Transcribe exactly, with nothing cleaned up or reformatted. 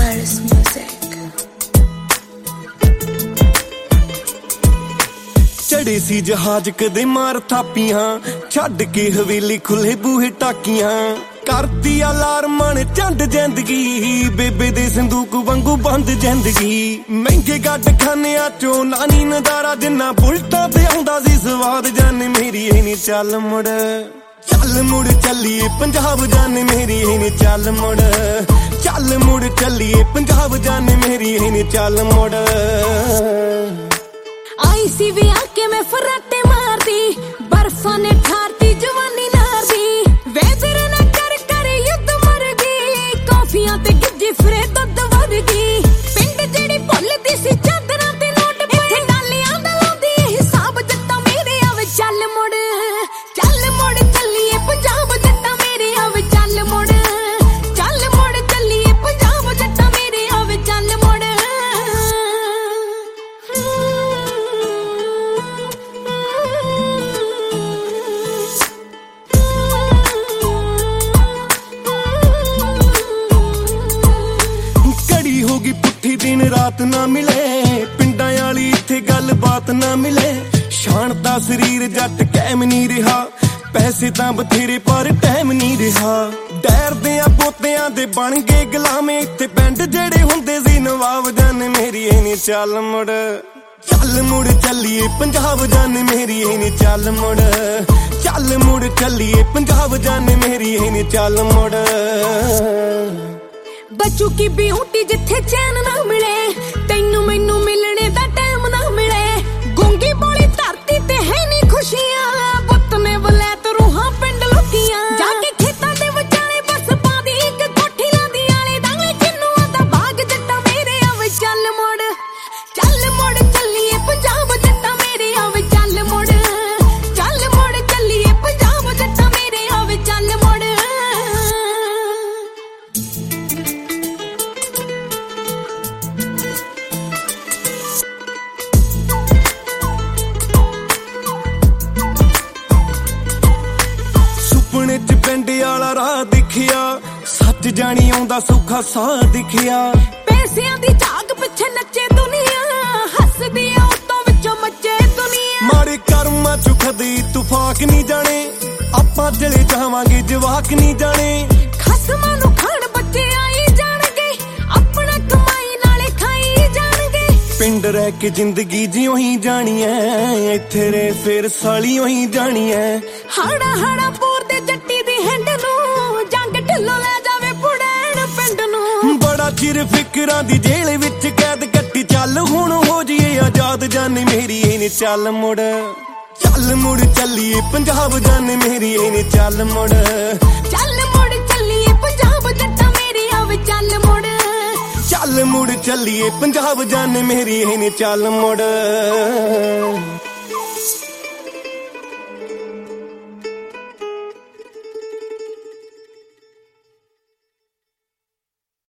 Paris music. चढ़े सी जहाज कदे मार थापियां छड़ के हवेली खुले बूहे टाकियां करती अलार्मां ने चंद जिंदगी बेबे दे संदूक वांगू बंद जिंदगी महंगे गड्ड खानिया चो नानी नजारा जिन्ना बुलटा ते आउंदा सी स्वाद जाने मेरी नी चल मुड़ चल मुड़ चलिए पंजाब जाने मेरी नी चल मुड़ चल मुड़ चलिए पंजाब जाने मेरी नी चल मुड़ आई सी भी आके मैं फराटे मारती बर्फा ने ठारती जवानी नारदी वेदर ना कर कर युद्ध मर गई कॉफियां ते गिज्जी फिरे दुध वध गई पिंड जेड़ी भुलदी सी चादरां ते नोट इत्थे डालियां दा लांदी हिसाब जट्टा मेरे आवे चल मुड़ चल मुड़ चलिए पंजाब जट्टा मेरे आवे चल मुड़ चल मुड़ चलिए पंजाब जट्टा मेरे आवे चल मुड़ होगी पुट्ठी दिन रात ना मिले पिंडां वाली इत्थे गल बात ना मिले शान दा शरीर जट कैम नहीं रहा पैसे तां बथेरे पर टाइम नहीं रहा डैर दियां पोतियां दे बन गए गुलामे इत्थे पिंड जेड़े हुंदे सी नवाब जाने मेरी नी चल मुड़ चल मुड़ चलिए पंजाब जाने मेरी नी चल मुड़ चल मुड़ चलिए पंजाब जाने मेरी नी चल मुड़ बच्चू की ब्यूटी जिथे चैन ना मिले तैनू मैनू मिलने दा टाइम ना मिले गूंगी बोली धरती ते है नी खुशियां पुत ने वलैत रूहां पिंड लुटियां जाके खेतां दे विचाले बस पादी एक कोठी लांदी आले दाले किन्नुआं दा बाग जट्टा मेरे आवे चल मुड़ चल मुड़ चलिए पंजाब जट्टा मेरे आवे चल मुड़ चल मुड़ चलिए पंजाब जट्टा मेरे आवे चल मुड़ सुपने च पिंड आला राह दिखिया सच जानी आउंदा सौखा साह दिखिया पैसियां दी झाग पिछे नच्चे दुनिया हसदी आ उतों विचों मचे दुनिया मारे कर्मां चों कदी तुफाक नहीं जाने आपां चले जावांगे जवाक नहीं जाने खसमां नूं खाण बच्चे आई जाणगे अपना कमाई नाले खाई जाणगे पिंड रह के जिंदगी जियों ही जानी है इत्थे रे फिर सालियों ही जानी है हाड़ा हाड़ा पूर दे जट्टी दी हिंड नूं जंग ढिल्लों ले जावे पुड़ैण पिंड नूं बड़ा चिर फिकरां दी जेल विच कैद कट्टी चल हुण हो जाइए आजाद जाने मेरी नी चल मुड़ चल मुड़ चलिए पंजाब जाने मेरी नी चल मुड़ चल मुड़ चलिए पंजाब जट्टा मेरे आवे चल मुड़ चल मुड़ चलिए पंजाब जाने मेरी नी चल मुड़।